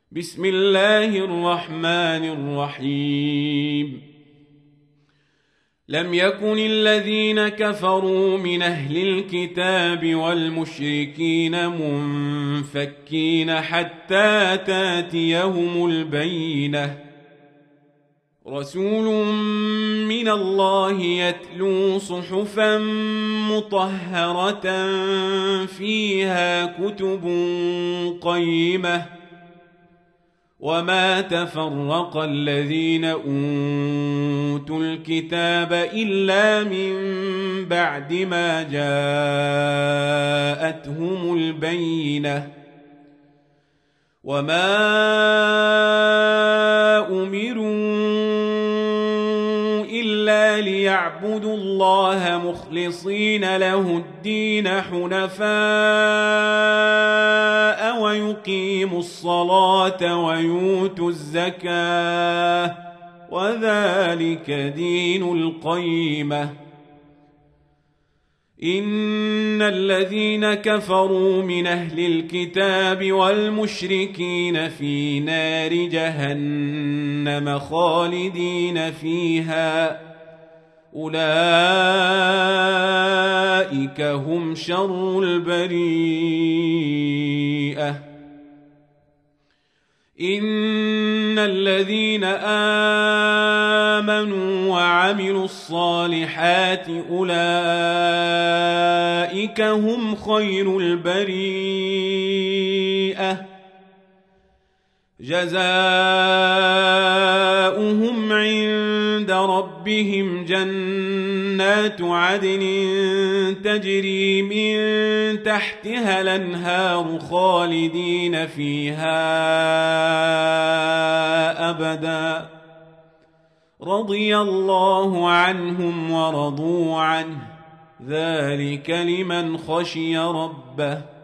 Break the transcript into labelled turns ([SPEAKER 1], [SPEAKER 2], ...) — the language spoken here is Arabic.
[SPEAKER 1] بسم الله الرحمن الرحيم. لم يكن الذين كفروا من أهل الكتاب والمشركين منفكين حتى تاتيهم البينة، رسول من الله يتلو صحفا مطهرة فيها كتب قيمة، وما تفرق الذين أوتوا الكتاب إلا من بعد ما جاءتهم البينة، وما أمروا إلا ليعبدوا الله مخلصين له الدين حنفاء ويقيموا الصلاة ويؤتوا الزكاة، وذلك دين القيمة. إن الذين كفروا من أهل الكتاب والمشركين في نار جهنم خالدين فيها، أولئك هم شر البريئة. إن الذين آمنوا وعملوا الصالحات أولئك هم خير البريئة، جزاؤهم عند ربهم جنات عدن تجري من تحتها الأنهار خالدين فيها أبدا، رضي الله عنهم ورضوا عنه، ذلك لمن خشي ربه.